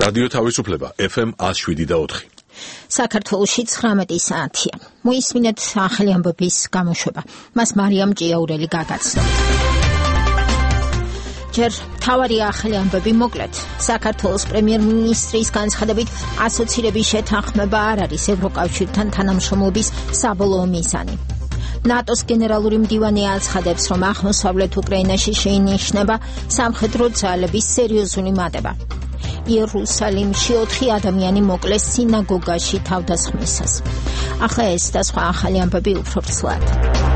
რადიო თავისუფლება FM 107.4. საქართველოში 19 საათია. მოისმინეთ ახალი ამბების გამოშვება. მას მარიამ ჭიაურელი გაგაცნო. ჯერ თავარი ახალი ამბები მოკლედ. საქართველოს პრემიერ-მინისტრის განცხადებით ასოცირების შეთანხმება არ არის ევროკავშირთან თანამშრომლობის საბოლოო მიზანი. ნატოს გენერალური მდივანი აცხადებს, რომ აღმოსავლეთ უკრაინაში შეინიშნება სამხედრო ძალების სერიოზული მატება. იერუსალიმში 4 ადამიანი მოკლეს სინაგოგაში თავდასხმისას. ახლა ეს და სხვა ახალი ამბები უფრო ვრცლად.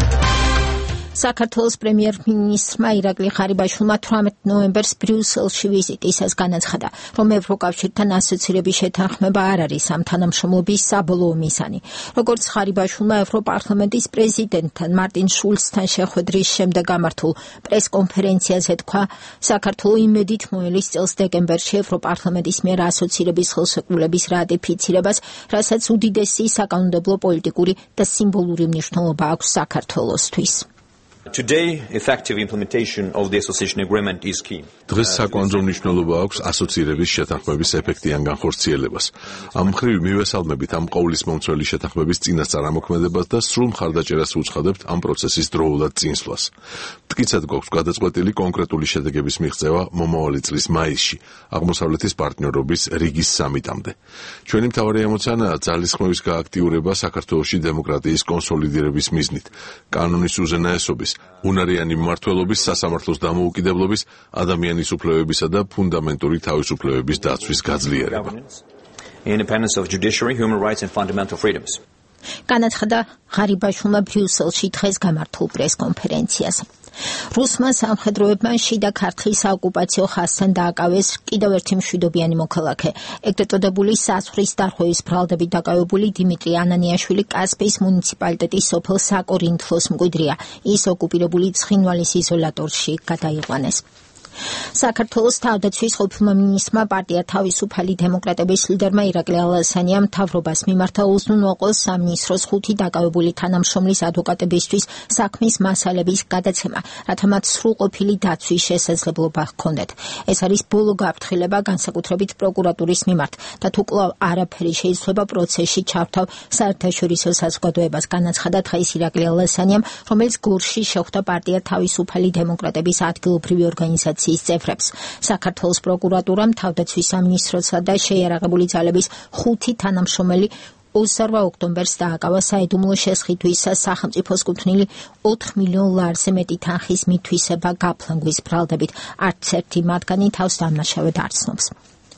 საქართველოს პრემიერ-მინისტრმა ირაკლი ღარიბაშვილმა 18 ნოემბერს ბრიუსელში ვიზიტისას განაცხადა, რომ ევროკავშირთან ასოცირების შეთანხმება არ არის ამ თანამშრომლობის საბოლოო მიზანი. როგორც ღარიბაშვილმა ევროპარლამენტის პრეზიდენტთან მარტინ შულცთან შეხვედრის შემდეგ გამართულ პრესკონფერენციაზე თქვა, საქართველო იმედით მოელის წელს დეკემბერში ევროპარლამენტის მიერ ასოცირების ხელშეკრულების რატიფიცირებას, რასაც უდიდესი საკანონმდებლო პოლიტიკური და სიმბოლური მნიშვნელობა აქვს საქართველოსთვის. Today, effective implementation of the association agreement is key. დღეს საკანონმდებლო მნიშვნელობა აქვს ასოცირების შეთანხმების ეფექტიან განხორციელებას. ამ მხრივ მივესალმებით ამ ყოვლის მომცველი შეთანხმების წინასწარ ამოქმედებას და სრულ მხარდაჭერას უცხადებთ ამ პროცესის დროულად წინსვლას. მტკიცედ გვაქვს გადაწყვეტილი კონკრეტული შედეგების მიღწევა მომავალი წლის მაისში, აღმოსავლეთის პარტნიორობის რიგის სამიტამდე. ჩვენი მთავარი ემოციაა ძალისხმევის გააქტიურება საქართველოში დემოკრატიის კონსოლიდირების მიზნით, კანონის უზენაესობის, უნარიანი მმართველობის, სასამართლოს დამოუკიდებლობის, ადამიანის უფლებებისა და ფუნდამენტური თავისუფლებების დაცვის გაძლიერება. Independence of judiciary, human rights and fundamental freedoms. განაცხადა ღარიბაშვილმა ბრიუსელში დღეს გამართულ პრესკონფერენციაზე. რუსმა სამხედროებმა შიდა ქართლის საოკუპაციო ხაზთან დააკავეს კიდევ ერთი მშვიდობიანი მოქალაქე. ეგრეთ წოდებული საზღვრის დარღვევის ბრალდებით დაკავებული დიმიტრი ანანიაშვილი კასპიის მუნიციპალიტეტის სოფელ საკორინთლოს მკვიდრია. ის ოკუპირებული ცხინვალის იზოლატორში გადაიყვანეს. საქართველოს თავდაცვის ყოფილმა მინისტრმა პარტია თავისუფალი დემოკრატების ლიდერმა ირაკლი ალასანიამ მთავრობას მიმართა უზრუნველყოს სამინისტროს 5 დაკავებული თანამშრომლის ადვოკატებისთვის საქმის მასალების გადაცემა, რათა მათ სრულყოფილი დაცვის შესაძლებლობა ჰქონდეთ. ეს არის ბოლო გაფრთხილება განსაკუთრებით პროკურატურის მიმართ და თუ კვლავ არაფერი შეიძლება პროცესში ჩავთავ საერთაშორისო საზოგადოებას, განაცხადა დღეს ირაკლი ალასანიამ, რომელიც გორში შეხვდა პარტია თავისუფალი დემოკრატების ადგილობრივი ორგანიზაციის წევრებს. საქართველოს პროკურატურამ თავდაცვის სამინისტროსა და შეიარაღებული ძალების 5 თანამშრომელი 28 ოქტომბერს დააკავა საიდუმლო შესყიდვისას სახელმწიფოს კუთვნილი 4 მილიონ ლარზე მეტი თანხის მითვისება გაფლანგვის ბრალდებით. არც ერთი მათგანი თავს დამნაშავედ არ ცნობს.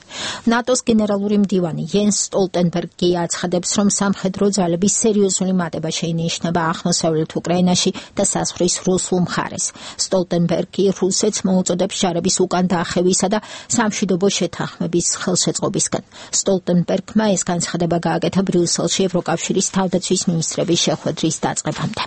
ნატოს გენერალური მდივანი იენს სტოლტენბერგი აცხადებს, რომ სამხედრო ძალების სერიოზული მატება შეინიშნება აღმოსავლეთ უკრაინაში და საზღვრის რუსულ მხარეს. სტოლტენბერგი რუსეთს მოუწოდებს ჯარების უკან დაახევისა და სამშვიდობო შეთანხმების ხელშეწყობისკენ. სტოლტენბერგმა ეს განცხადება გააკეთა ბრიუსელში ევროკავშირის თავდაცვის მინისტრების შეხვედრის დაწყებამდე.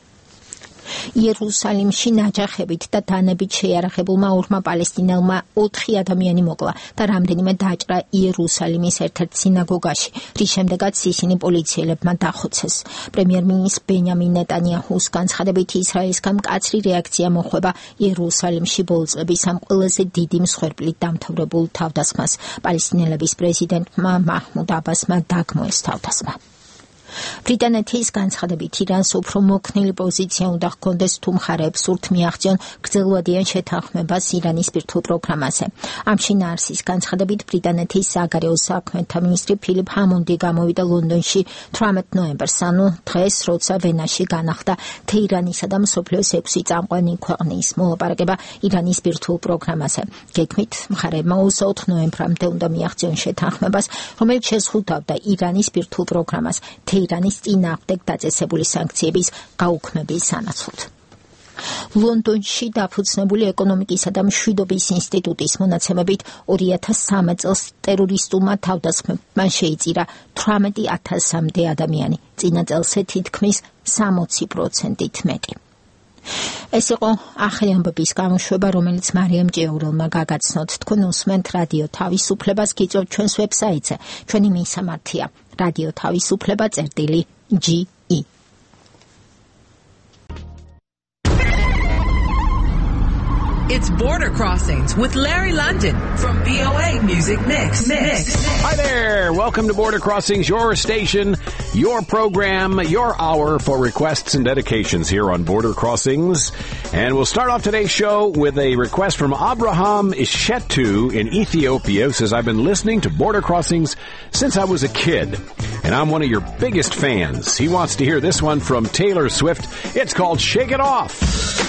იერუსალიმში ნაჯახებით და დანებით შეიარაღებულმა 2 პალესტინელმა 4 ადამიანი მოკლა და რამდენიმე დაჭრა იერუსალიმის ერთ-ერთ სინაგოგაში, რის შემდეგაც ისინი პოლიციელებმა დახოცეს. პრემიერ-მინისტრ ბენიამინ ნეტანიაჰუს განცხადებით ისრაელისგან მკაცრი რეაქცია მოხვება იერუსალიმში ბოლო წლების ამ ყველაზე დიდი მსხვერპლით დამთავრებულ თავდასხმას. პალესტინელების პრეზიდენტმა მაჰმუდ აბასმა დაგმოეს თავდასხმა. ბრიტანეთის განცხადებით ირანს უფრო მოქნილი პოზიცია უნდა ჰქონდეს თუ მხარეებს სურთ მიაღწიონ გრძელვადიან შეთანხმებას ირანის ბირთვულ პროგრამაზე. ამ შინაარსის განცხადებით ბრიტანეთის საგარეო საქმეთა მინისტრი ფილიპ ჰამონდი გამოვიდა ლონდონში 18 ნოემბერს, ანუ დღეს, როცა ვენაში განახლდა თეირანისა და მსოფლიოს 6 წამყვანი ქვეყნის მოლაპარაკება ირანის ბირთვულ პროგრამაზე. გეგმით მხარეებმა 24 ნოემბრამდე უნდა მიაღწიონ შეთანხმებას, რომელიც შეზღუდავდა ირანის ბირთვულ პროგრამას ირანის წინააღმდეგ დაწესებული სანქციების გაუქმების სანაცვლოდ. ლონდონში დაფუძნებული ეკონომიკისა და მშვიდობის ინსტიტუტის მონაცემებით 2013 წელს ტერორისტულმა თავდასხმებმა შეიწირა 18,000-მდე ადამიანი, წინა წელსე თითქმის 60%-ით მეტი. ეს იყო ახალი ამბების გამოშვება, რომელიც მარიამ ჭიაურელმა გაგაცნოთ. თქვენ უსმენთ რადიო თავისუფლებას, გიწევთ ჩვენს ვებსაიტზე. ჩვენი მისამართია რადიო თავისუფლება წერტილი.ge. It's Border Crossings with Larry London from VOA Music Mix. Hi there. Welcome to Border Crossings, your station, your program, your hour for requests and dedications here on Border Crossings. And we'll start off today's show with a request from Abraham Ishetu in Ethiopia, who says, I've been listening to Border Crossings since I was a kid, and I'm one of your biggest fans. He wants to hear this one from Taylor Swift. It's called Shake It Off.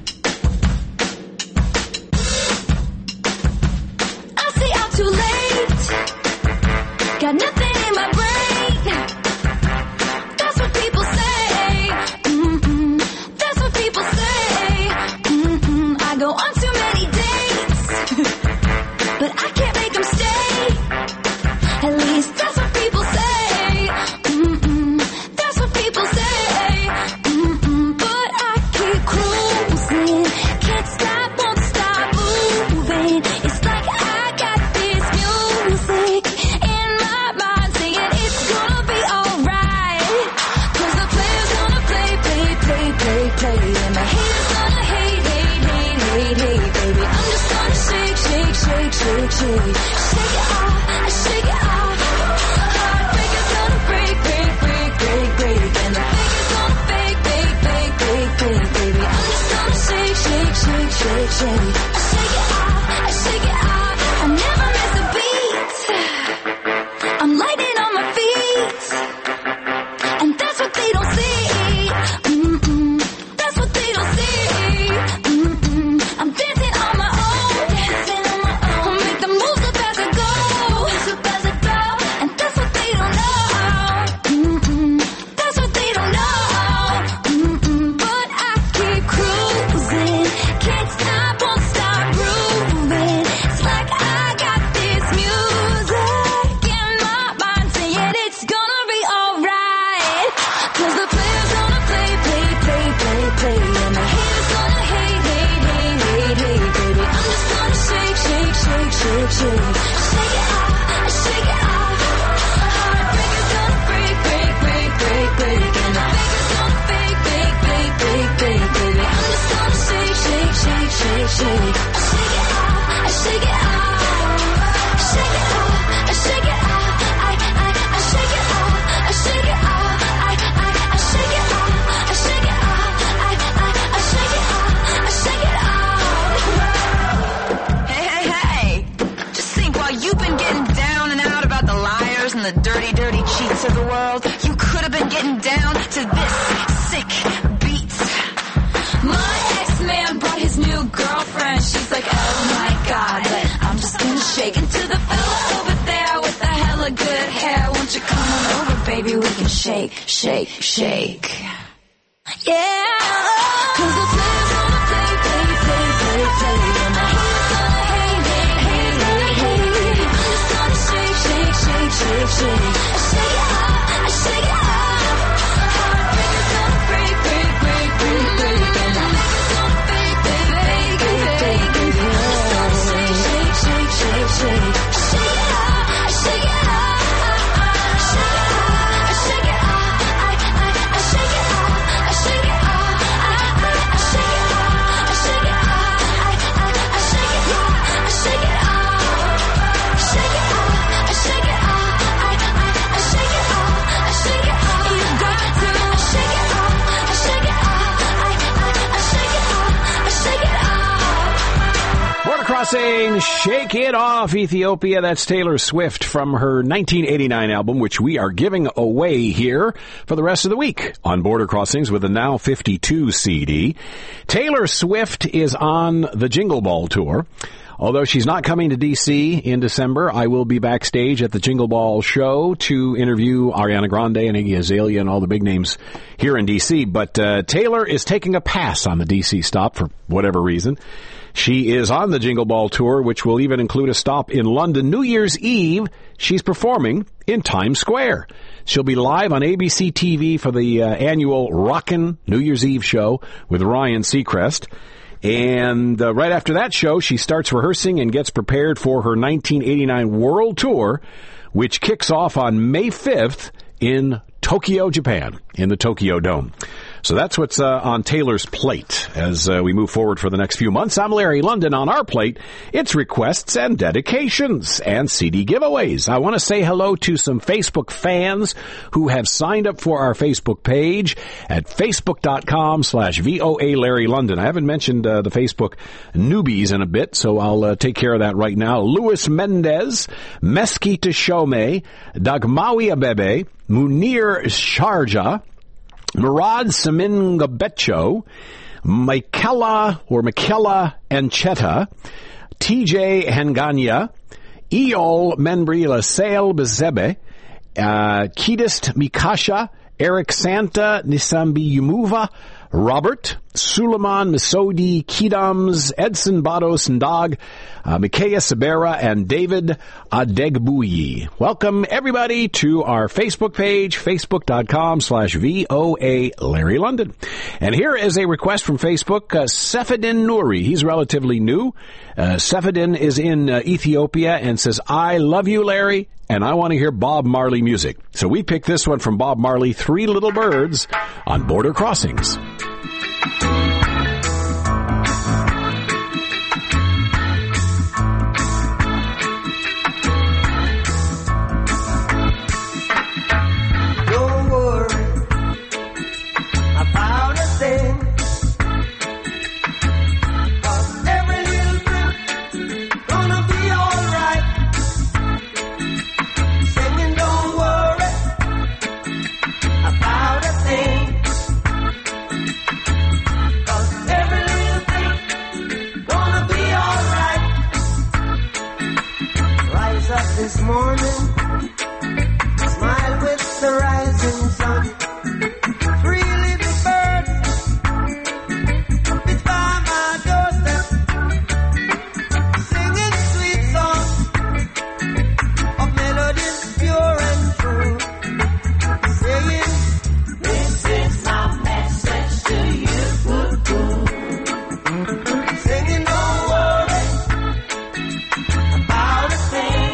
Too late, got nothing in my brain. That's what people say. That's what people say. I go on too many dates, but I can't make them stay. At least that's what people say. That's what people say. But I keep cruising, can't stop, won't stop moving. It's like I got music in my mind saying it's gonna be alright. 'Cause the player's gonna play. And the haters gonna hate. Baby, I'm just gonna shake. Shake it off, shake it off. Heartbreaker's gonna break. And the faker's gonna fake. Baby, I'm just gonna shake. I shake it off. I never miss a beat. I'm lightning on my feet, and that's what they don't see. That's what they don't see. I'm dancing on my own. I'll make the moves up as I go. And that's what they don't know. That's what they don't know. But I keep cruising, can't stop, won't stop grooving. It's like I got this music in my mind saying it's gonna be alright. 'Cause the player's gonna play. And the haters gonna hate. Baby, I'm just gonna shake. Shake it off. Heartbreaker's gonna break. And the faker's gonna fake. Baby, I'm just gonna shake. I shake it off. Hey, just think, while you've been getting down and out about the liars and the dirty cheats of the world, you could have been getting down to this sick beat. My ex-man brought his new girlfriend. She's like, oh my God, but I'm just gonna shake into the fella over there with the hella good hair. Won't you come on over, baby? We can shake. Yeah. 'Cause the player's gonna play. And the haters gonna hate. I'm just gonna shake. I shake it off. Heartbreaker's gonna break. And the haters gonna fake. Baby, I'm just gonna shake. I shake it off. Crossing, Shake It Off, Ethiopia. That's Taylor Swift from her 1989 album, which we are giving away here for the rest of the week on Border Crossings with the Now 52 CD. Taylor Swift is on the Jingle Ball Tour. Although she's not coming to D.C. in December, I will be backstage at the Jingle Ball show to interview Ariana Grande and Iggy Azalea and all the big names here in D.C. But Taylor is taking a pass on the D.C. stop for whatever reason. She is on the Jingle Ball Tour, which will even include a stop in London. New Year's Eve, she's performing in Times Square. She'll be live on ABC TV for the annual Rockin' New Year's Eve show with Ryan Seacrest. And right after that show, she starts rehearsing and gets prepared for her 1989 World Tour, which kicks off on May 5th in Tokyo, Japan, in the Tokyo Dome. So that's what's on Taylor's plate as we move forward for the next few months. I'm Larry London. On our plate, it's requests and dedications and CD giveaways. I want to say hello to some Facebook fans who have signed up for our Facebook page at facebook.com/VOA Larry London. I haven't mentioned the Facebook newbies in a bit, so I'll take care of that right now. Luis Mendez, Mesquita Shome, Dagmawi Abebe, Munir Sharjah, Murad Samingabecho, Michaela Ancheta, TJ Hanganya, Eol Menbrila Sale Bezebe, Kidist Mikasha, Eric Santa, Nisambi Yumuva, Robert, Suleiman Misodi, Kidams, Edson Bados Ndag, Mikeya Sabera, and David Adegbuyi. Welcome, everybody, to our Facebook page, facebook.com/VOA Larry London. And here is a request from Facebook, Sefadin Nouri. He's relatively new. Sefadin is in Ethiopia and says, I love you, Larry, and I want to hear Bob Marley music. So we picked this one from Bob Marley, Three Little Birds on Border Crossings. This morning, smile with the rising sun. Three little birds, it's by my doorstep, singing sweet songs of melodies pure and true, saying, this is my message to you. Singing, don't worry about a thing.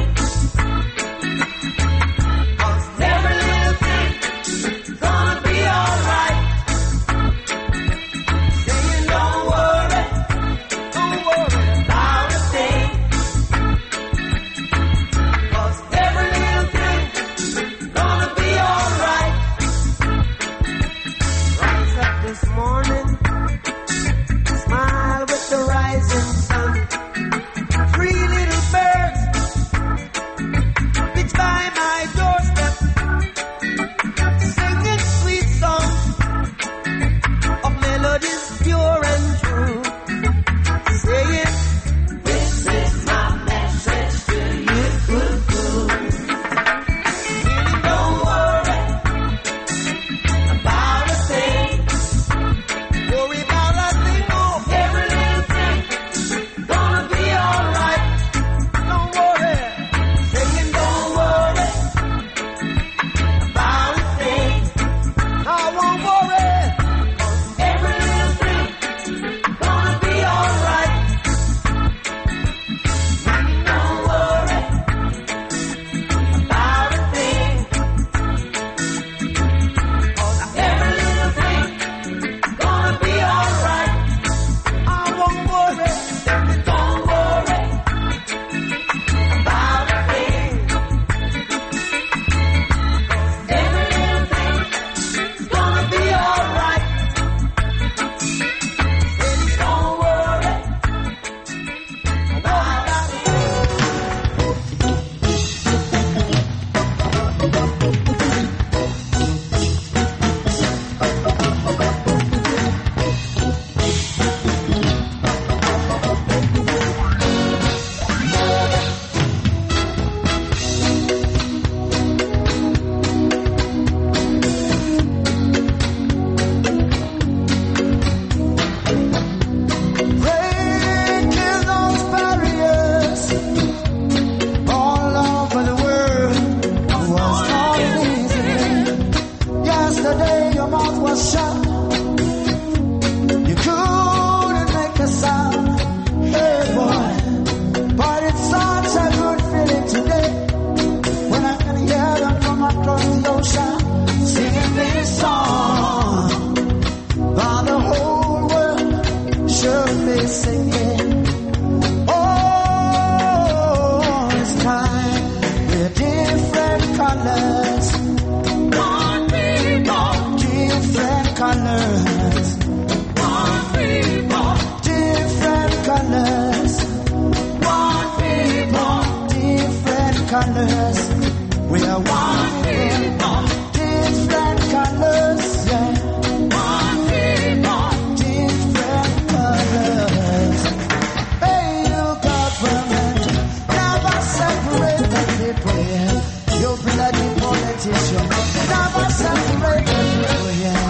singing. Oh, it's time with different colors. One people. Different colors. One people. Different colors. One people. Different colors. We are one people. Different colors. Yeah. One people. Different colors. Hey, you government, never separate the people. Yeah. You bloody politician, never separate the people. Yeah.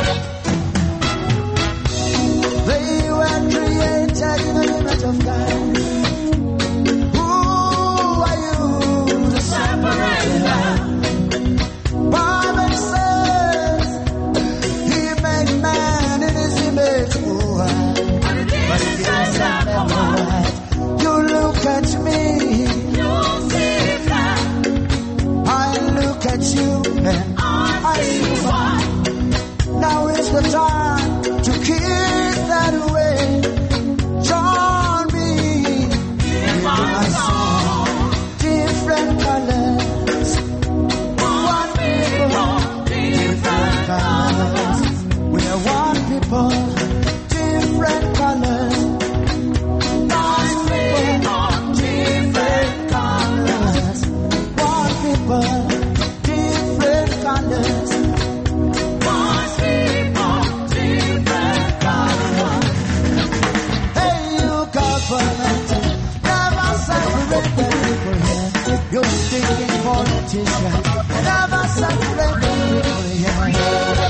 They were created in the image of God. Who are you to separate them? Bible says He made man in His image. Oh, but it didn't set them right. You look at me, you see that. I look at you and I see why. Now is the time to keep that away. Join me in my song. Different colors. One people. Different colors. We are one people. Different colors. One people. Different colors. One people. Different colors. One people. Different colors. Hey, you government, never separate the people here. You stinking politician, never separate the people here.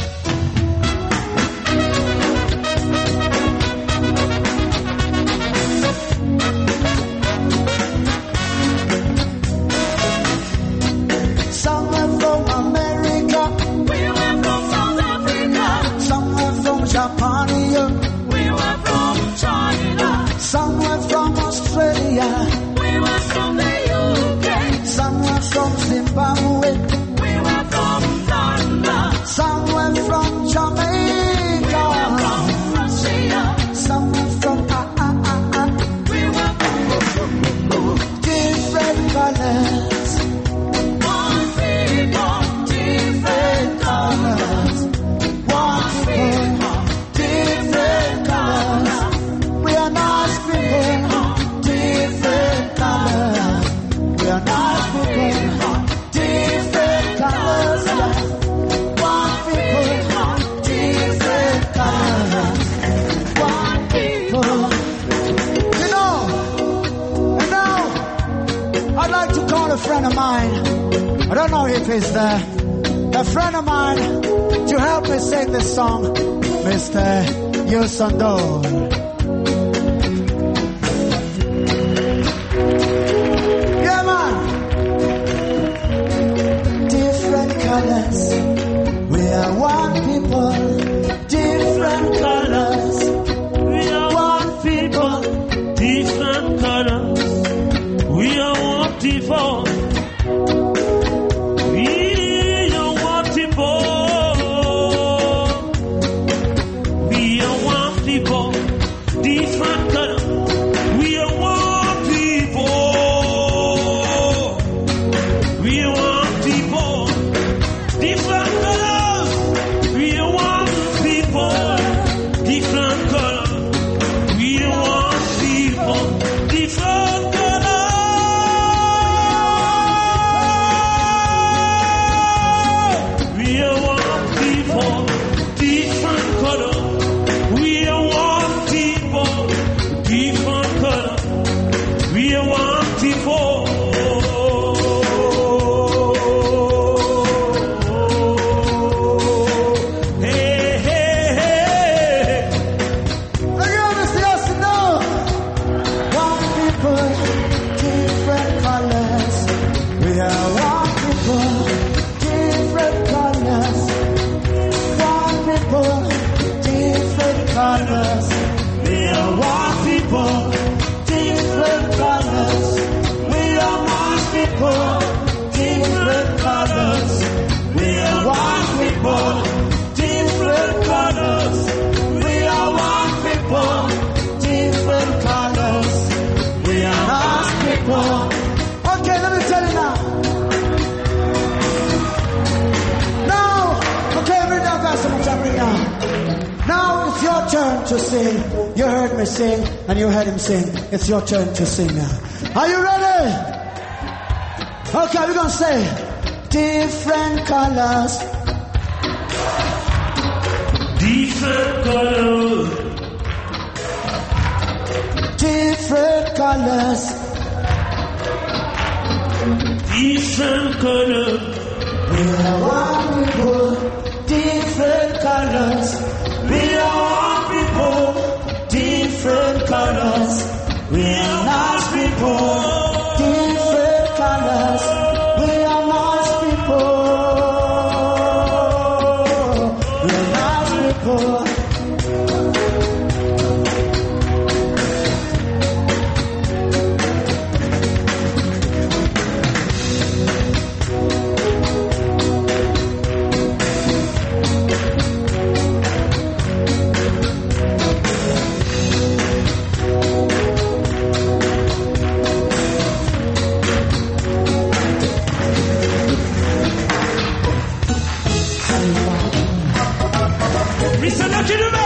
Somewhere from America, we were from South Africa. Somewhere from Japan, we were from China. Somewhere from Australia, we were from the UK. Somewhere from Zimbabwe, we were from Ghana. Somewhere from Jamaica, we were from Russia. Somewhere from we were from different colors. One people, different colors. One people, different colors. We are not people, different colors. We are not people, different colors. One people, different colors. One people. You know, and now I'd like to call a friend of mine. I don't know if he's there. A friend of mine to help me sing this song, Mr. Yusando. Yeah, man. Different colors. We are one people. Different colors. We are One people. different colors. We are one people. We are one people. We are one people. to sing. You heard me sing, and you heard him sing. It's your turn to sing now. Are you ready? Okay, we're gonna say different colors. Different colors. Different colors. Different colors. We are one people. Different colors. We are one people. Different colors. We are nice people. Different colors. We are nice people. We are nice people. Mr. Lucky Dube!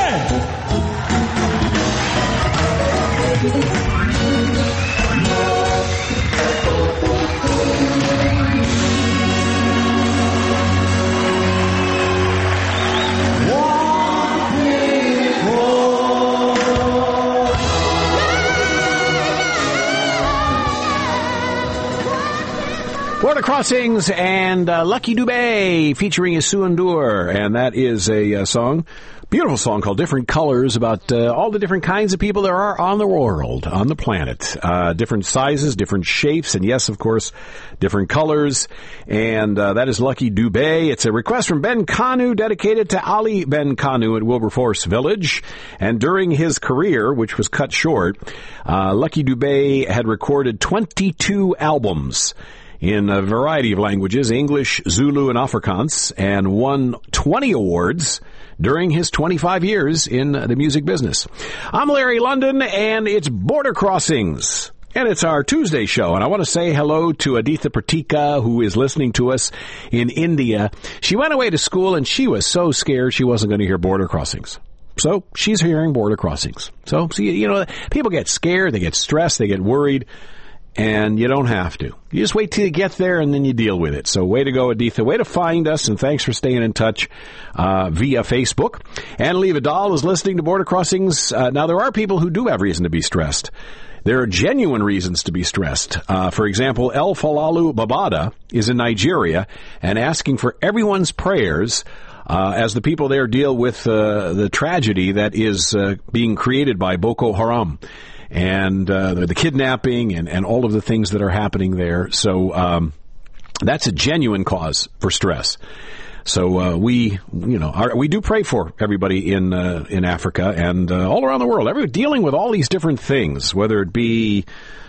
Border Crossings and Lucky Dube featuring Isu N'Dour, and that is a song, beautiful song called Different Colors, about all the different kinds of people there are on the world, on the planet. Different sizes, different shapes, and yes, of course, different colors. And that is Lucky Dube. It's a request from Ben Kanu, dedicated to Ali Ben Kanu at Wilberforce Village. And during his career, which was cut short, Lucky Dube had recorded 22 albums in a variety of languages, English, Zulu, and Afrikaans, and won 20 awards during his 25 years in the music business. I'm Larry London, and it's Border Crossings. And it's our Tuesday show, and I want to say hello to Aditha Pratika, who is listening to us in India. She went away to school, and she was so scared she wasn't going to hear Border Crossings. So she's hearing Border Crossings. So, see, you know, people get scared, they get stressed, they get worried. And you don't have to. You just wait till you get there, and then you deal with it. So way to go, Aditha. Way to find us, and thanks for staying in touch via Facebook. Annalie Vidal is listening to Border Crossings. Now, there are people who do have reason to be stressed. There are genuine reasons to be stressed. For example, El Falalu Babada is in Nigeria and asking for everyone's prayers as the people there deal with the tragedy that is being created by Boko Haram. And the kidnapping and all of the things that are happening there. So that's a genuine cause for stress. So we do pray for everybody in Africa and all around the world. Everyone dealing with all these different things, whether it be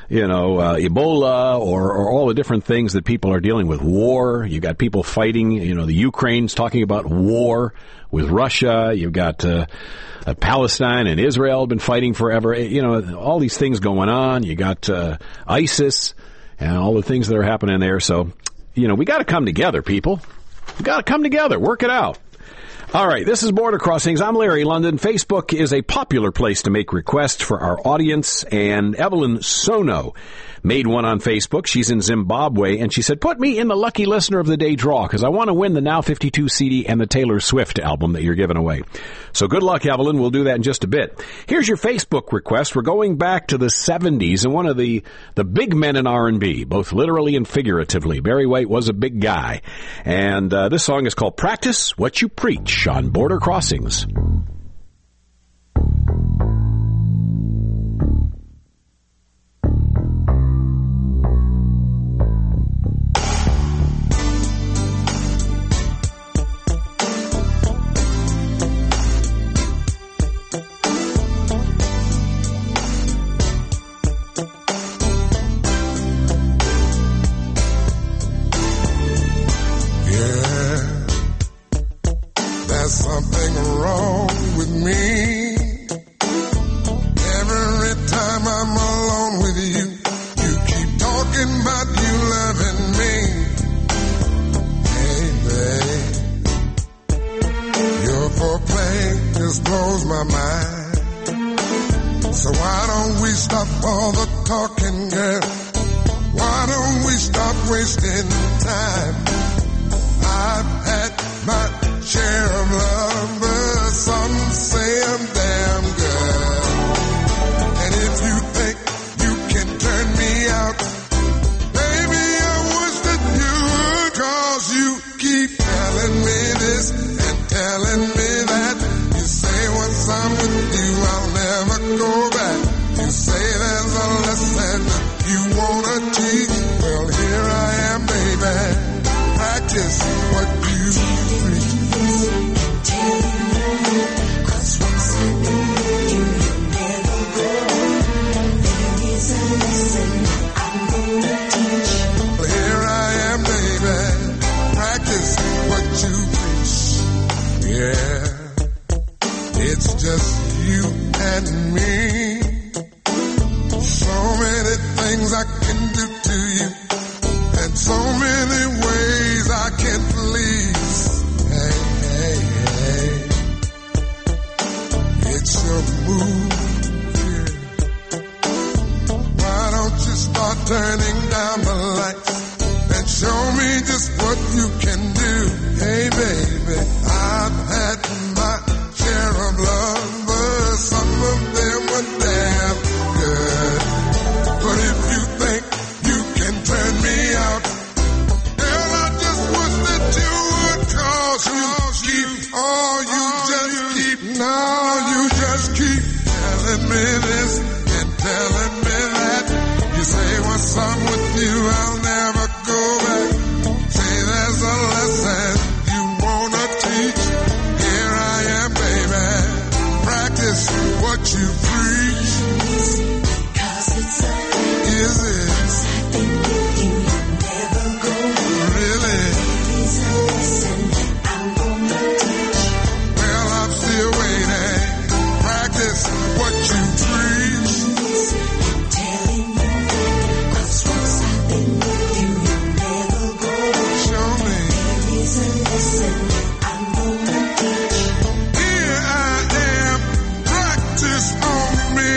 Ebola or all the different things that people are dealing with. War. You got people fighting. The Ukraine's talking about war with Russia. You've got Palestine and Israel have been fighting forever. All these things going on. You got ISIS and all the things that are happening there. So, we got to come together, people. We got to come together. Work it out. All right, this is Border Crossings. I'm Larry London. Facebook is a popular place to make requests for our audience, and Evelyn Sono made one on Facebook. She's in Zimbabwe, and she said, put me in the lucky listener of the day draw, because I want to win the Now 52 CD and the Taylor Swift album that you're giving away. So good luck, Evelyn. We'll do that in just a bit. Here's your Facebook request. We're going back to the 70s, and one of the big men in R&B, both literally and figuratively. Barry White was a big guy. And this song is called Practice What You Preach on Border Crossings. There's something wrong with me. Every time I'm alone with you, you keep talking about you loving me. Hey, babe, your foreplay just blows my mind. So why don't we stop all the talking, girl? Why don't we stop wasting time? I've had my share of lovers, some say I'm damn good. And if you think you can turn me out, baby, I wish that you would, 'cause you keep telling me this and telling me that. You say once I'm with you, I'll never go back. You say there's a lesson you wanna teach. Well, here I am, baby. Practice what you preach. Cause once I'm with you, you'll never go. There is a lesson I'm gonna teach. Well, here I am, baby. Practice what you preach. Yeah, it's just you and me. So many things I can do to you, and so many ways I can please. Hey, hey, hey, it's your move, yeah. Why don't you start turning down the lights and show me just what you can do? Hey, baby, I've had my share of lovers, some of them were damn good. But if you think you can turn me out, girl, I just wish that you would, 'cause you keep, oh, you just keep, now you just keep telling me this and telling me that. You say once I'm with you, I'll never go back. Say there's a lesson you wanna teach. Here I am, baby. Practice what you preach. Cause it's a is it? I think with you, you'll never go. Really? It's a lesson I'm gonna teach. Well, I'm still waiting. Practice what you preach. I'm telling you, 'cause once I've been with you, you'll never go. Show me. There is a lesson I'm gonna teach. Here I am. Practice on me.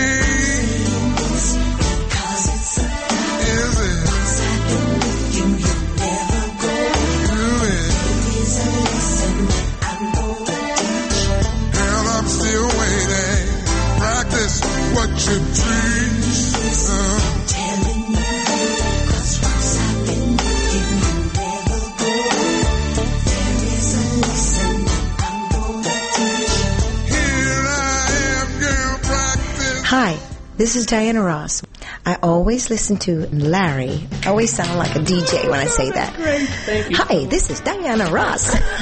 What you preach, telling you, 'cause once I've been with you, you'll never go. There is a lesson I'm gonna teach. Here I am, girl, practice. Hi, this is Diana Ross. I always listen to Larry. I always sound like a DJ when I say that. Great, thank you. Hi, this is Diana Ross.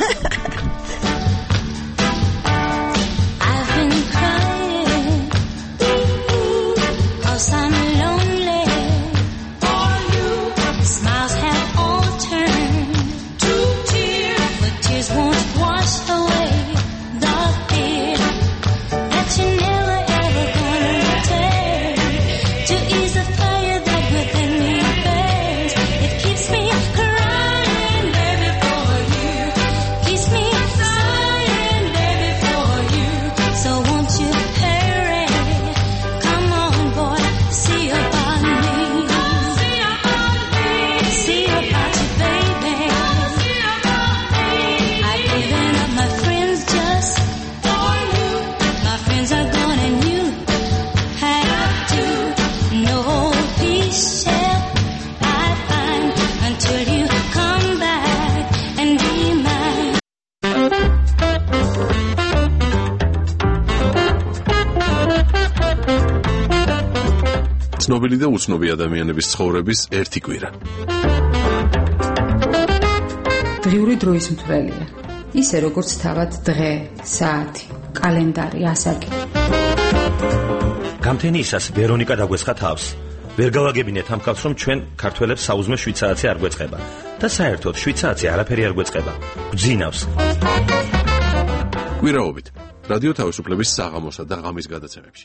I'm lonely for you. Smiles have all turned to tears, but tears won't wash away the fear that you're never ever gonna return. To ease the fire that within me burns, it keeps me crying, baby, for you. Keeps me sighing, baby, for you. So won't you hurry? Come on, boy. See about me. See about me. See about you, baby. See about me. I've given up my friends just for you. My friends are gone and you have to. No peace shall I find until you come back and be mine. ცნობილი და უცნობი ადამიანების ცხოვრების ერთი კვირა. დღიური დროის მთვრელია. ისე როგორც თავად დღე, საათი, კალენდარი, ასაკი. გამთენიისას ვერონიკა დაგვესხა თავს. ვერ გავაგებინეთ ამ კაცს, რომ ჩვენ ქართველებს საუზმე 7 საათი არ გვეწყება და საერთოდ 7 საათი არაფერი არ გვეწყება. გძინავს. კვირაობით რადიო თავისუფლების საღამოსა და ღამის გადაცემებში.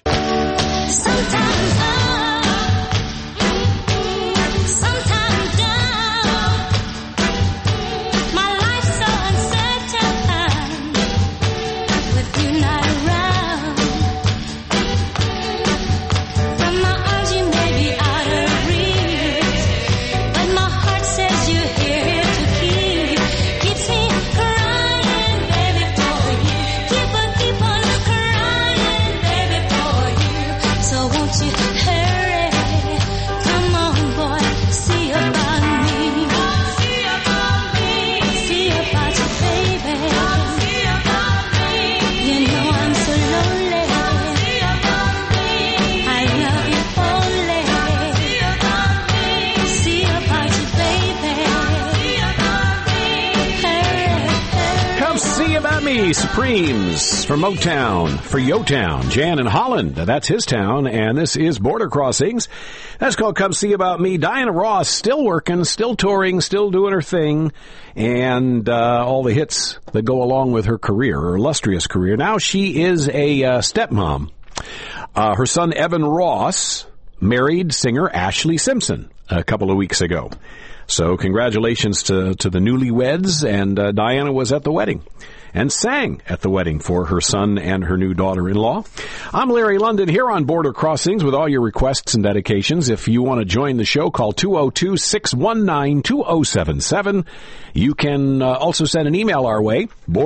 Jimmy Supremes from Motown for Yo-Town. Jan in Holland, that's his town, and this is Border Crossings. That's called Come See About Me. Diana Ross, still working, still touring, still doing her thing, and all the hits that go along with her career, her illustrious career. Now she is a stepmom. Her son Evan Ross married singer Ashley Simpson a couple of weeks ago. So congratulations to the newlyweds, and Diana was at the wedding and sang at the wedding for her son and her new daughter-in-law. I'm Larry London here on Border Crossings with all your requests and dedications. If you want to join the show, call 202-619-2077. You can also send an email our way,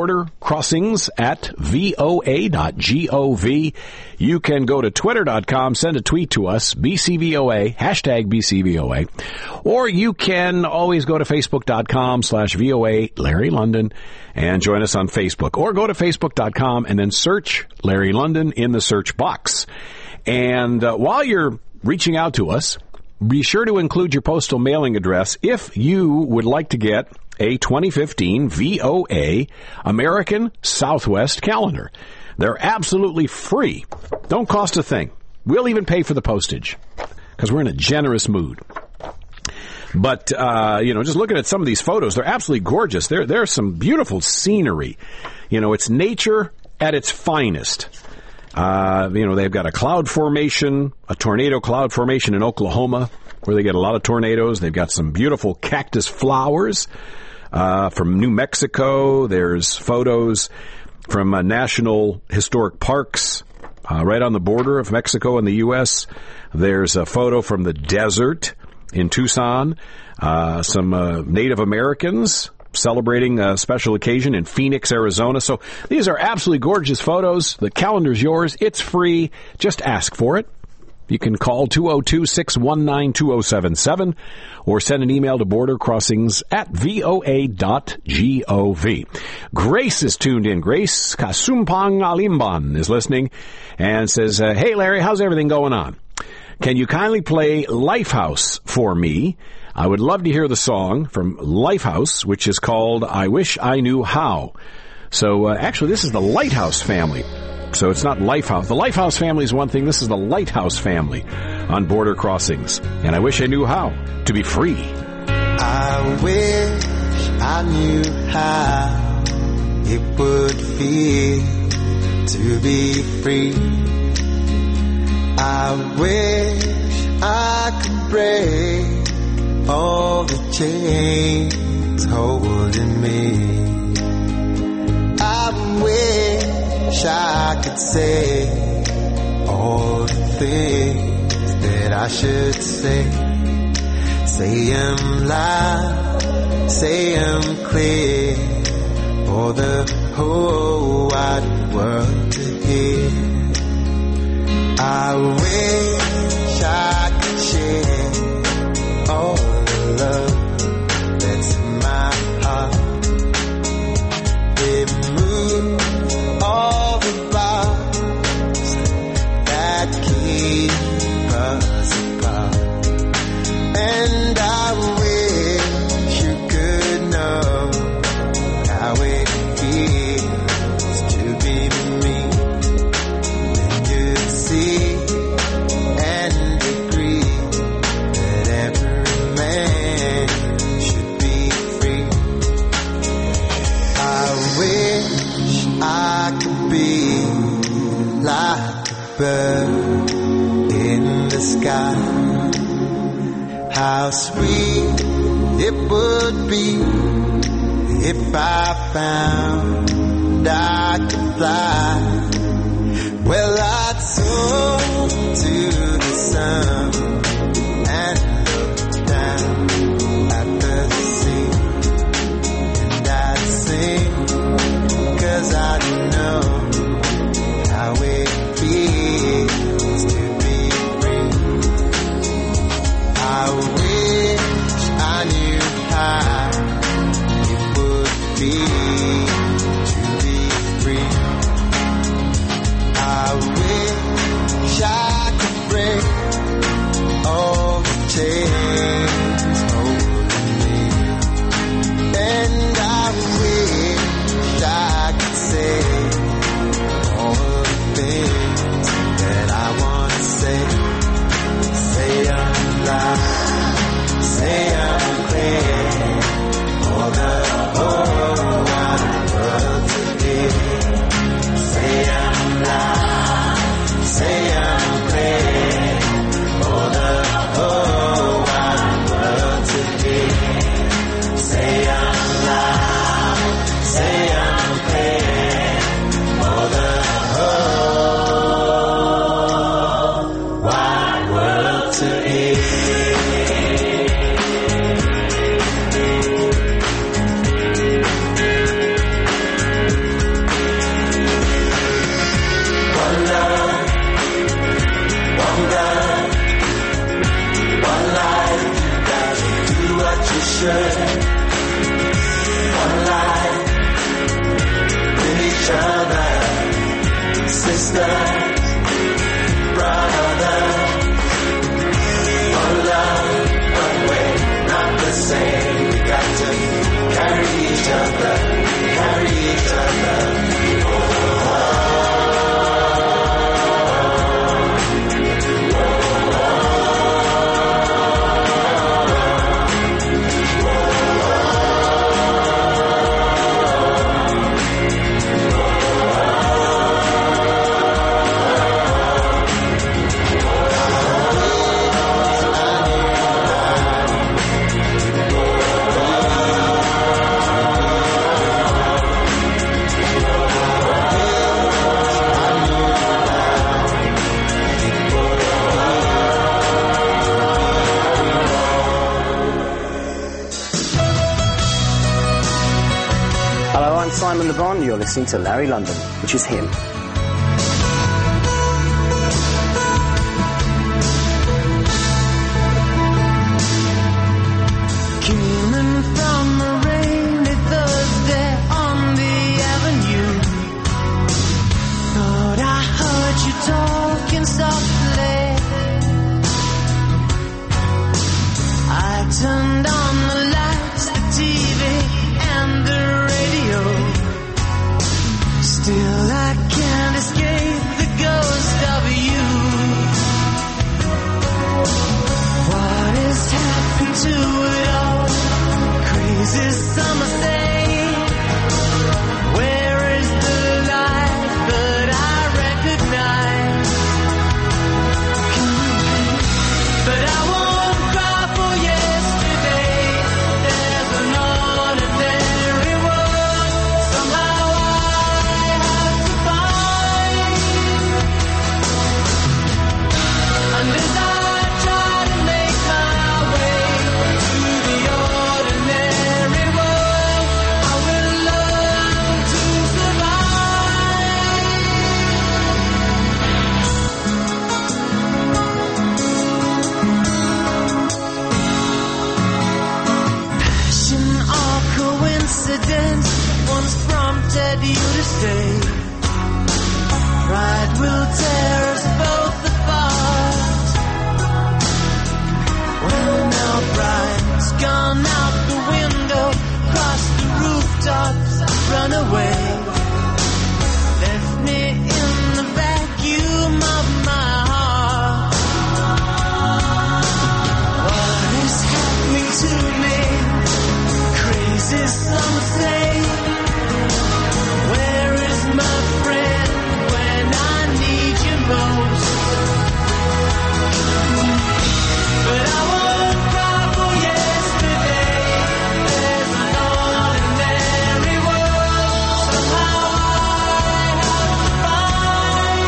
bordercrossings@voa.gov. You can go to twitter.com, send a tweet to us, BCVOA, hashtag BCVOA, or you can always go to facebook.com/VOA Larry London and join us on Facebook, or go to facebook.com and then search Larry London in the search box. And while you're reaching out to us, be sure to include your postal mailing address if you would like to get a 2015 VOA American Southwest calendar. They're absolutely free. Don't cost a thing. We'll even pay for the postage because we're in a generous mood. But, just looking at some of these photos, they're absolutely gorgeous. There's some beautiful scenery. It's nature at its finest. They've got a cloud formation, a tornado cloud formation in Oklahoma, where they get a lot of tornadoes. They've got some beautiful cactus flowers from New Mexico. There's photos from National Historic Parks right on the border of Mexico and the U.S. There's a photo from the desert in Tucson, some Native Americans celebrating a special occasion in Phoenix, Arizona. So these are absolutely gorgeous photos. The calendar's yours. It's free. Just ask for it. You can call 202-619-2077 or send an email to bordercrossings@voa.gov. Grace is tuned in. Grace Kasumpang Alimban is listening and says, hey, Larry, how's everything going on? Can you kindly play Lifehouse for me? I would love to hear the song from Lifehouse, which is called I Wish I Knew How. So actually, this is the Lighthouse family. So it's not Lifehouse. The Lifehouse family is one thing. This is the Lighthouse family on Border Crossings. And I wish I knew how to be free. I wish I knew how it would feel to be free. I wish I could break all the chains holding me. I wish I could say all the things that I should say. Say 'em loud, say 'em clear, for the whole wide world to hear. I wish I could share all the love that's in my heart. Remove all the bars that keep us apart. And I wish you could know how it feels to be me. Then you'd see and agree that every man should be free. I wish I could be like a bird in the sky. How sweet it would be if I found I could fly. Well, I'd soar to the sun and look down at the sea. And I'd sing 'cause I know how it feels to be free. I wish I knew how it would feel to be free. I wish I could live. Say I'm praying for the whole wide world today. Say I'm live. Say I'm praying for the whole wide world today. Say I'm live. Say I'm praying for the whole wide world today. One love, one God, one life. You gotta do what you should. One life with each other, sisters, brothers. One love, one way, not the same. We got to carry each other, carry each other. Hello, I'm Simon Le Bon. You're listening to Larry London, which is him. Came in from a rainy Thursday on the avenue. Thought I heard you talking softly. I turned on the lights, the TV, and the radio. Still I can't escape the ghost of you. What has happened to it all? Crazy summer thing. Where is the light that I recognize? But I won't cry for yesterday. There's an ordinary world. Somehow I have to find. And as I try to make my way to the ordinary world, I will learn to Passion or coincidence once prompted you to stay. Pride will tear us both apart. Well, now pride's gone out the window, crossed the rooftops, run away. Left me in the vacuum of my heart. What is happening to me? Crazy, some say. Where is my friend when I need you most? But I won't cry for yesterday. There's an ordinary world. Somehow I have to find.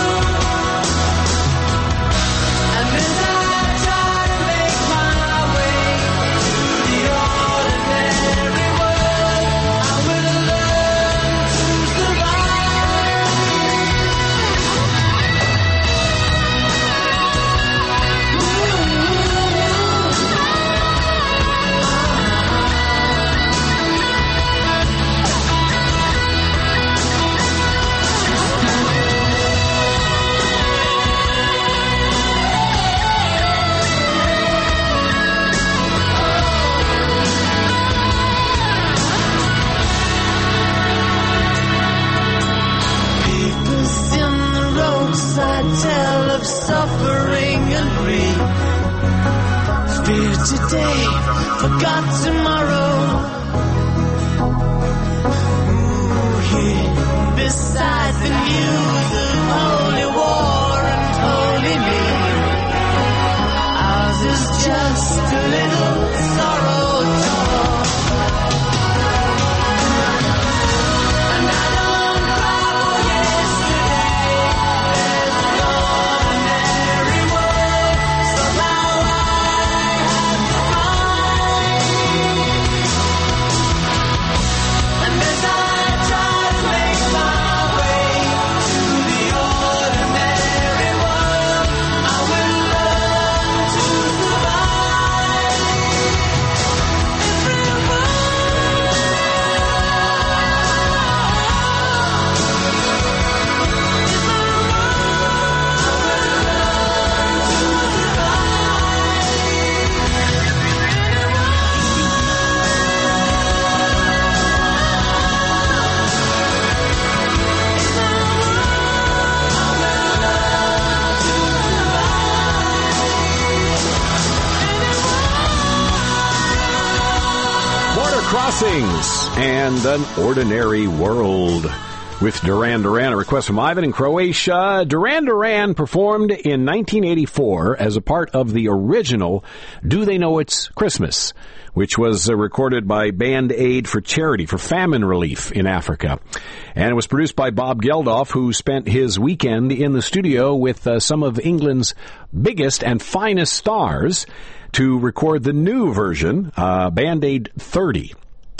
And as I try to make my way to the ordinary world, I will learn to Papers in the roadside tell of suffering and grief. today, forgot tomorrow. Ooh, here beside the news of holy war and holy me, ours is just a little sorrow talk. And I don't cry for yesterday. There's an ordinary world, somehow I have to find. And as I try to make my way to the ordinary world, I will learn to survive. Border Crossings and An Ordinary World with Duran Duran. A request from Ivan in Croatia. Duran Duran performed in 1984 as a part of the original Do They Know It's Christmas, which was recorded by Band Aid for charity, for famine relief in Africa. And it was produced by Bob Geldof, who spent his weekend in the studio with some of England's biggest and finest stars to record the new version, Band Aid 30,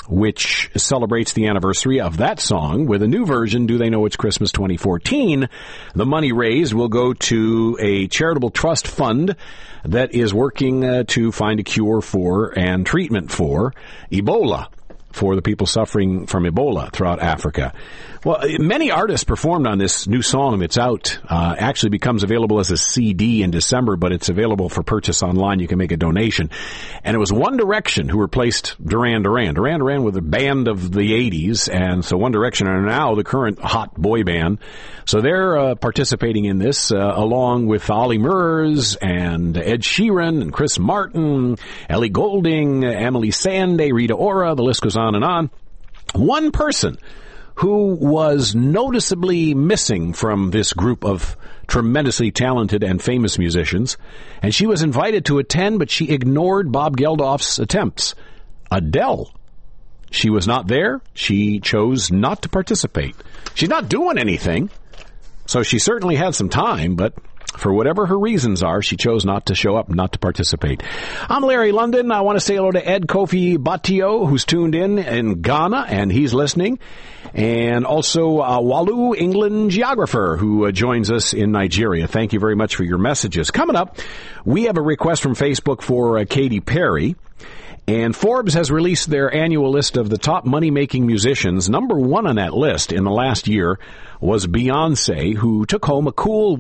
which celebrates the anniversary of that song with a new version, Do They Know It's Christmas 2014. The money raised will go to a charitable trust fund that is working to find a cure for and treatment for Ebola, for the people suffering from Ebola throughout Africa. Well, many artists performed on this new song that's out. Actually becomes available as a CD in December, but it's available for purchase online. You can make a donation. And it was One Direction who replaced Duran Duran. Duran Duran was a band of the 80s, and so One Direction are now the current hot boy band. So they're participating in this along with Ollie Murs and Ed Sheeran and Chris Martin, Ellie Goulding, Emily Sandé, Rita Ora, the list goes on and on. One person who was noticeably missing from this group of tremendously talented and famous musicians, and she was invited to attend, but she ignored Bob Geldof's attempts. Adele. She was not there. She chose not to participate. She's not doing anything, so she certainly had some time, but for whatever her reasons are, she chose not to show up, not to participate. I'm Larry London. I want to say hello to Ed Kofi Batio, who's tuned in Ghana, and he's listening. And also Walu England Geographer, who joins us in Nigeria. Thank you very much for your messages. Coming up, we have a request from Facebook for Katy Perry. And Forbes has released their annual list of the top money-making musicians. Number one on that list in the last year was Beyonce, who took home a cool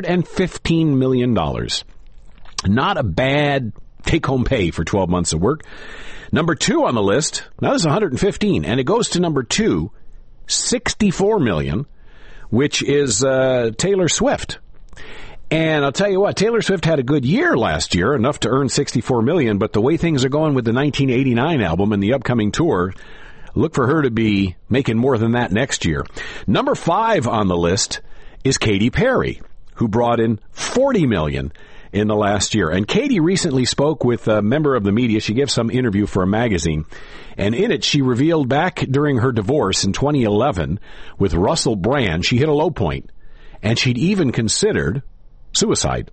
$115 million. Not a bad take-home pay for 12 months of work. Number two on the list, now this is 115, and it goes to number two, $64 million, which is Taylor Swift. And I'll tell you what, Taylor Swift had a good year last year, enough to earn $64 million, but the way things are going with the 1989 album and the upcoming tour, look for her to be making more than that next year. Number five on the list is Katy Perry, who brought in $40 million in the last year. And Katy recently spoke with a member of the media. She gave some interview for a magazine, and in it she revealed back during her divorce in 2011 with Russell Brand, she hit a low point, and she'd even considered suicide.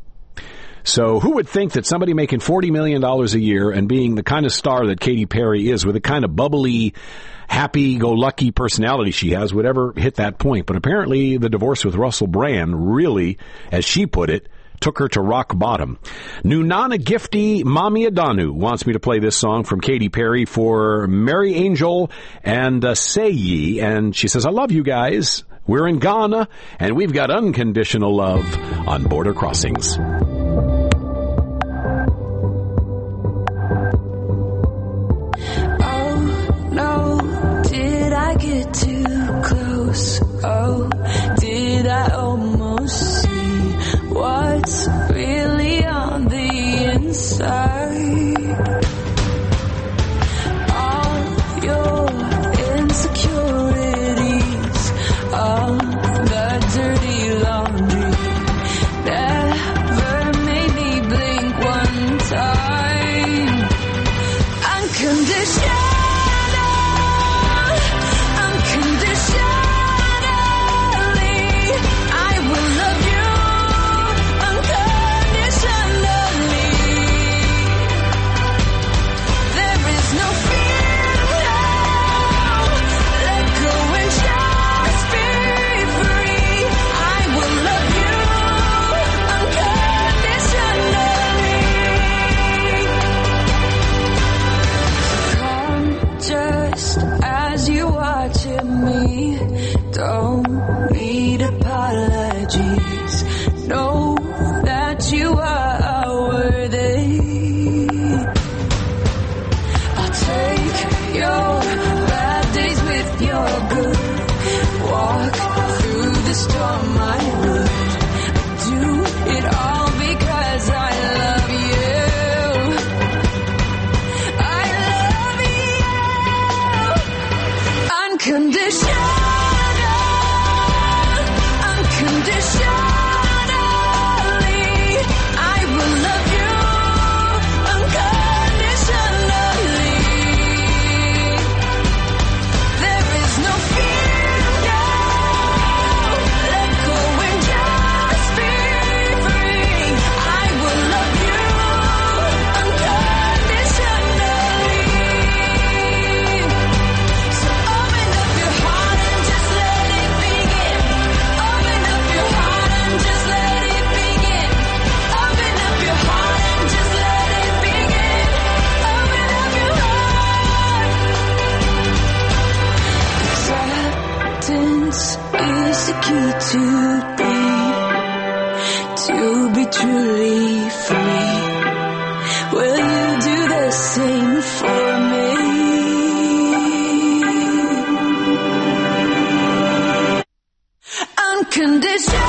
So who would think that somebody making $40 million a year and being the kind of star that Katy Perry is, with the kind of bubbly, happy-go-lucky personality she has, would ever hit that point? But apparently the divorce with Russell Brand really, as she put it, took her to rock bottom. Nunana Gifty Mami Adanu wants me to play this song from Katy Perry for Mary Angel and Seyi, and she says, I love you guys. We're in Ghana, and we've got unconditional love on Border Crossings. Oh, no, did I get too close? Oh, did I almost see what's really on the inside? know that you are worthy. I'll take your bad days with your good. Walk through the storm, I would do it all because I love you. I love you unconditionally. To be truly free, will you do the same for me? Unconditional.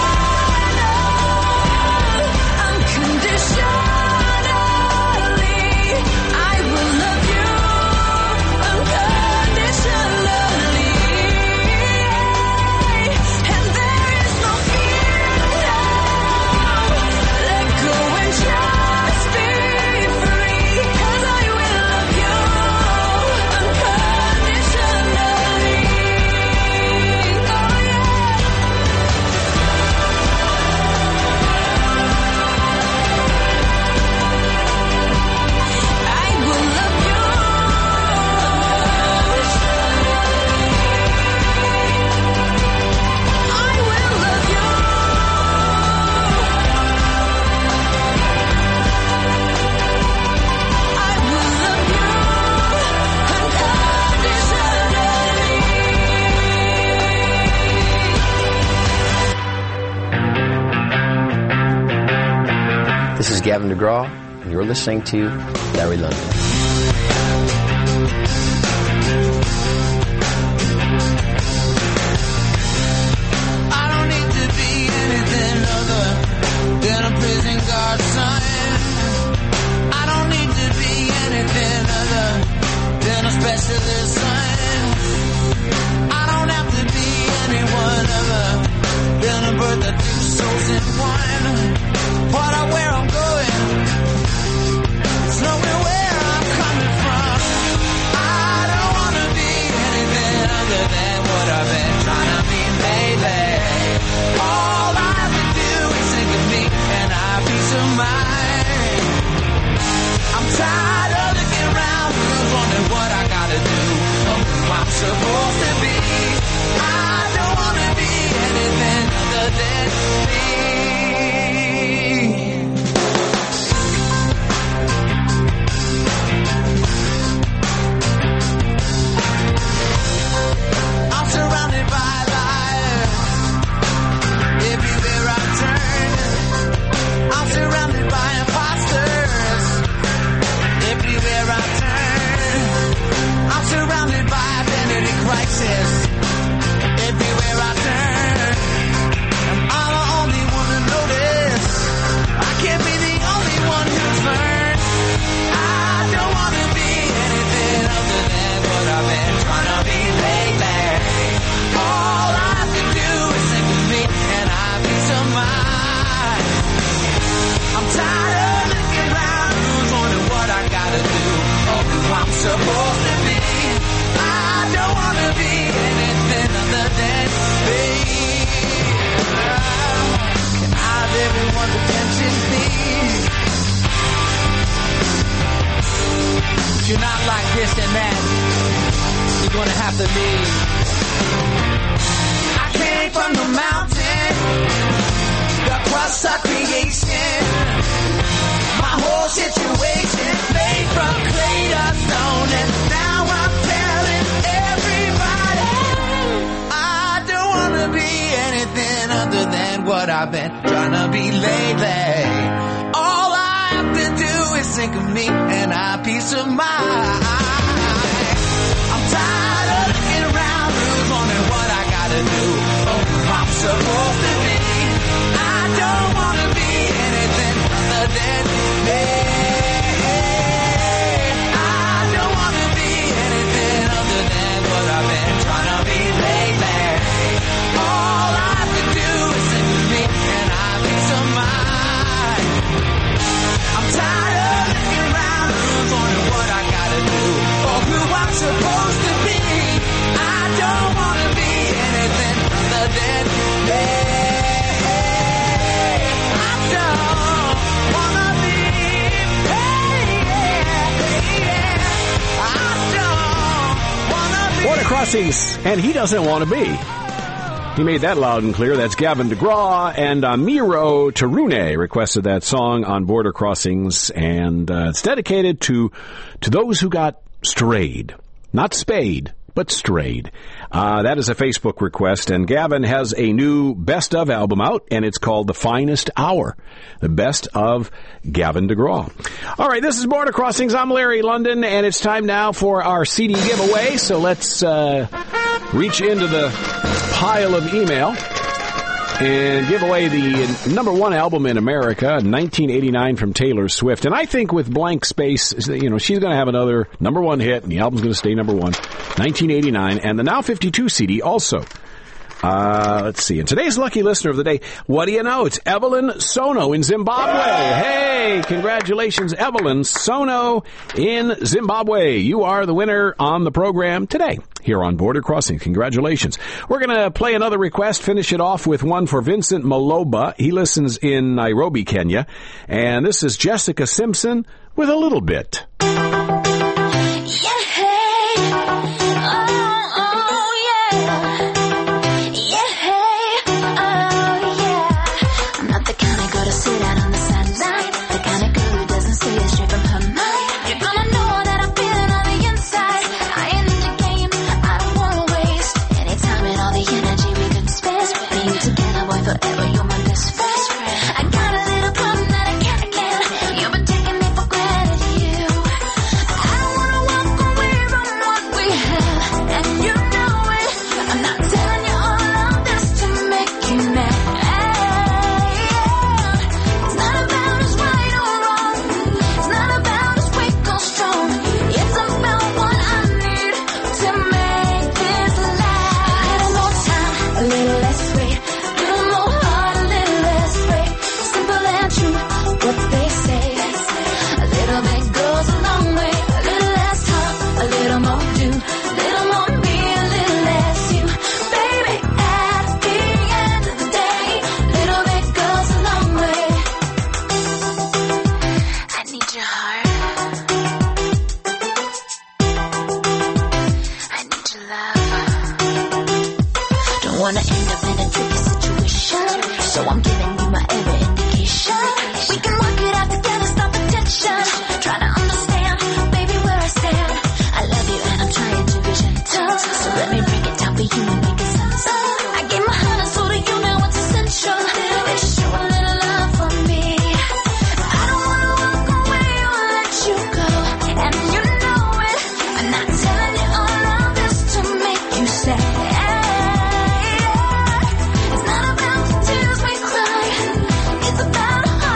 This is Gavin DeGraw, and you're listening to Larry London. I don't need to be anything other than a prison guard, son. I don't need to be anything other than a specialist, son. I don't have to be anyone other than a bird that two souls in one. What I wear, I'm going. It's nowhere where I'm coming from. I don't want to be anything other than what I've been trying to be lately. All I have to do is think of me and I have peace of mind. I'm tired of looking around and wondering what I gotta do or who I'm supposed to be. I don't want to be anything other than me. I'm surrounded by lies everywhere I turn. I'm surrounded by imposters everywhere I turn. I'm surrounded by identity crisis everywhere I turn. I'm the only one to notice. I can't be the only one who's learned. I don't want to be anything other than what I've been trying to be lately. All I have to do is think of me and I have peace of mind. I'm tired of looking around, who's wondering what I gotta do or who I'm supposed to be. I don't want to be anything other than me. Can I have everyone's attention, please? If you're not like this and that, you're gonna have to leave. I came from the mountain, the crust of creation. My whole situation made from clay to stone, and now I'm telling everybody I don't wanna be anything other than what I've I've been trying to be lately. All I have to do is think of me and have peace of mind. I'm tired of looking around, who's wondering what I gotta do, or who I'm supposed to be. I don't wanna be anything other than me. I don't wanna be anything other than what I've been trying to be lately. All I have to do is think of me and have peace of mind. I'm tired of looking around, who's wondering what I gotta do, or who I'm supposed to be. I don't wanna be anything other than me. I don't wanna be, I don't wanna be. Border Crossings, and he doesn't want to be. He made that loud and clear. That's Gavin DeGraw, and Miro Tarune requested that song on Border Crossings, and it's dedicated to those who got strayed. Not spayed, but strayed. That is a Facebook request, and Gavin has a new Best Of album out, and it's called The Finest Hour. The Best Of Gavin DeGraw. All right, this is Border Crossings. I'm Larry London, and it's time now for our CD giveaway, so let's reach into the pile of email and give away the number one album in America, 1989 from Taylor Swift. And I think with Blank Space, you know, she's going to have another number one hit, and the album's going to stay number one. 1989, and the Now 52 CD also. Let's see. And today's lucky listener of the day, what do you know? It's Evelyn Sono in Zimbabwe. Hey, congratulations, Evelyn Sono in Zimbabwe. You are the winner on the program today here on Border Crossing. Congratulations. We're going to play another request, finish it off with one for Vincent Maloba. He listens in Nairobi, Kenya. And this is Jessica Simpson with A Little Bit. Forever, you're my best friend. I got a little problem that I can't. You've been taking me for granted, you. I don't wanna walk away from what we have, and you know it. I'm not telling you all of this to make you mad. It's not about us right or wrong. It's not about us weak or strong. It's about what I need to make this last. A little more time, a little less weight. What they say, a little bit goes a long way. A little less talk, a little more do, a little more me, a little less you. Baby, at the end of the day, a little bit goes a long way. I need your heart, I need your love. Don't wanna end up in a tricky situation, so I'm giving you my every indication. We can work it out together, stop the tension. Try to understand, baby, where I stand. I love you and I'm trying to be gentle, so let me break it down for you and make it sense. I gave my heart and soul to you, now it's essential that you show a little love for me. I don't wanna walk away or let you go, and you know it. I'm not telling you all of this to make you sad. It's not about the tears we cry, it's about a heart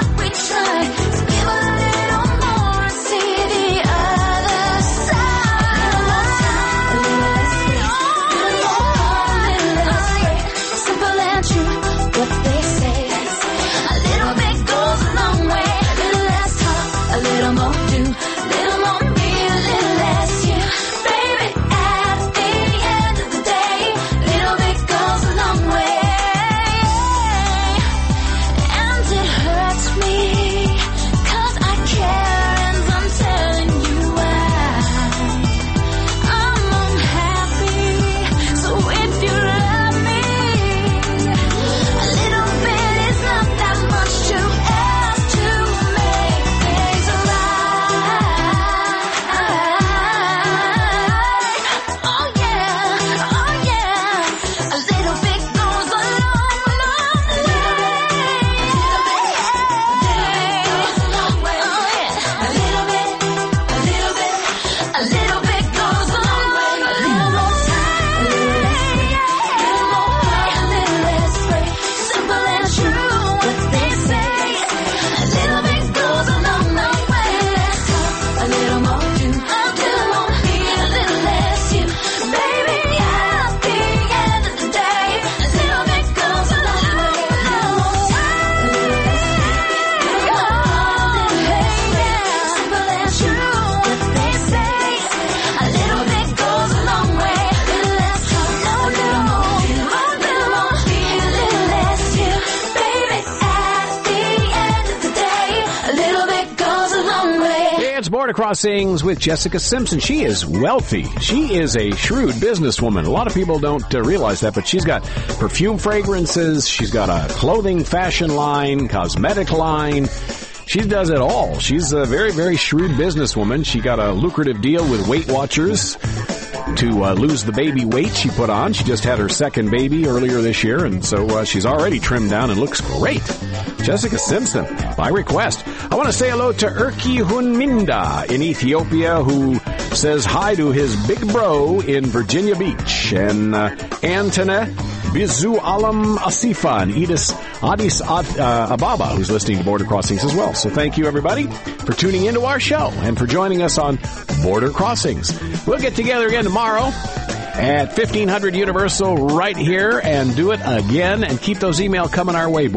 Border Crossings with Jessica Simpson. She is wealthy. She is a shrewd businesswoman. A lot of people don't realize that, but she's got perfume fragrances. She's got a clothing fashion line, cosmetic line. She does it all. She's a very, very shrewd businesswoman. She got a lucrative deal with Weight Watchers to lose the baby weight she put on. She just had her second baby earlier this year, and so she's already trimmed down and looks great. Jessica Simpson, by request. I want to say hello to Erki Hunminda in Ethiopia, who says hi to his big bro in Virginia Beach, and Antona Bizu Alam Asifa and Addis Ababa, who's listening to Border Crossings as well. So thank you, everybody, for tuning into our show and for joining us on Border Crossings. We'll get together again tomorrow at 1500 Universal right here and do it again. And keep those emails coming our way,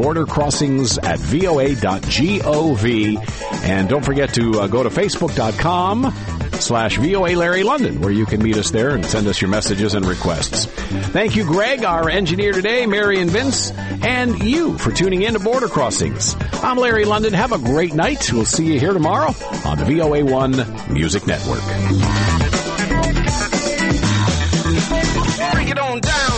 bordercrossings@voa.gov. And don't forget to go to facebook.com/VOA Larry London, where you can meet us there and send us your messages and requests. Thank you, Greg, our engineer today, Mary and Vince, and you for tuning in to Border Crossings. I'm Larry London. Have a great night. We'll see you here tomorrow on the VOA1 Music Network. Break it on down.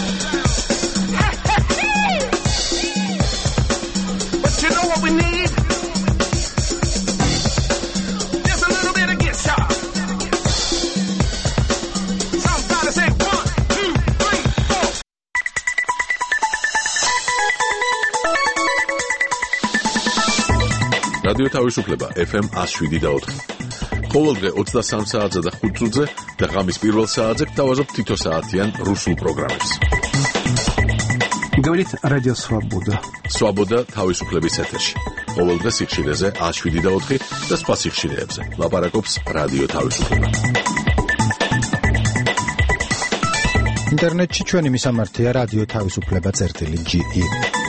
But you know what we need? Just a little bit of guitar. Somebody say 1, 2, 3, 4. რადიო თავისუფლება FM 107.4. ყოველდღე 23 საათზე და 5 წუთზე და ღამის პირველ საათზე გთავაზობთ თითო საათიან რუსულ პროგრამებს. Говорит Радио Свобода. Свобода თავისუფლების ეთერში. ყოველდღე სიხშირეზე 107.4 და სხვა სიხშირეებზე. ლაპარაკობს რადიო თავისუფლება. ინტერნეტში ჩვენი მისამართია რადიო თავისუფლება.ge